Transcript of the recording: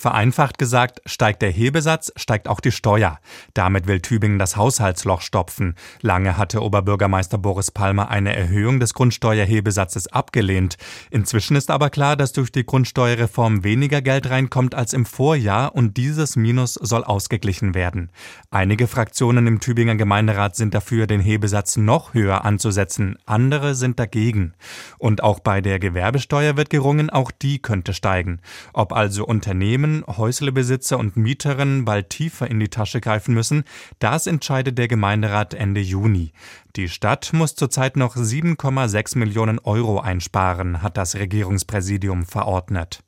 Vereinfacht gesagt, steigt der Hebesatz, steigt auch die Steuer. Damit will Tübingen das Haushaltsloch stopfen. Lange hatte Oberbürgermeister Boris Palmer eine Erhöhung des Grundsteuerhebesatzes abgelehnt. Inzwischen ist aber klar, dass durch die Grundsteuerreform weniger Geld reinkommt als im Vorjahr und dieses Minus soll ausgeglichen werden. Einige Fraktionen im Tübinger Gemeinderat sind dafür, den Hebesatz noch höher anzusetzen. Andere sind dagegen. Und auch bei der Gewerbesteuer wird gerungen, auch die könnte steigen. Ob also Unternehmen, Häuslebesitzer und Mieterinnen bald tiefer in die Tasche greifen müssen, das entscheidet der Gemeinderat Ende Juni. Die Stadt muss zurzeit noch 7,6 Millionen Euro einsparen, hat das Regierungspräsidium verordnet.